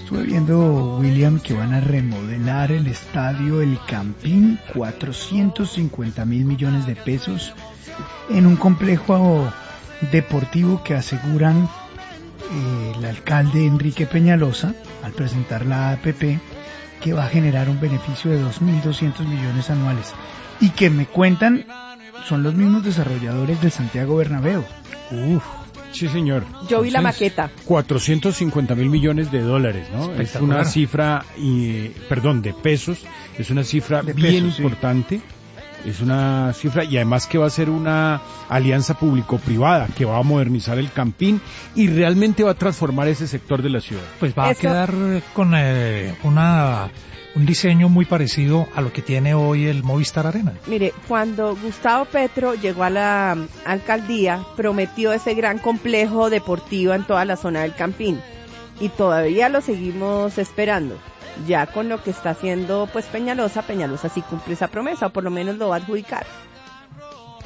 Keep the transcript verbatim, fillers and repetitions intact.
Estuve viendo, William, que van a remodelar el estadio El Campín, cuatrocientos cincuenta mil millones de pesos, en un complejo deportivo que aseguran eh, el alcalde Enrique Peñalosa, al presentar la A P P, que va a generar un beneficio de dos mil doscientos millones anuales, y que me cuentan son los mismos desarrolladores del Santiago Bernabéu. Uf. Sí, señor. Yo vi Entonces, la maqueta. cuatrocientos cincuenta mil millones de dólares, ¿no? Es una cifra, y, perdón, de pesos, es una cifra de bien pesos, importante. Sí. Es una cifra, y además que va a ser una alianza público-privada que va a modernizar el Campín y realmente va a transformar ese sector de la ciudad. Pues va Eso... a quedar con eh, una... un diseño muy parecido a lo que tiene hoy el Movistar Arena. Mire, cuando Gustavo Petro llegó a la alcaldía, prometió ese gran complejo deportivo en toda la zona del Campín, y todavía lo seguimos esperando. Ya con lo que está haciendo pues Peñalosa, Peñalosa sí cumple esa promesa, o por lo menos lo va a adjudicar.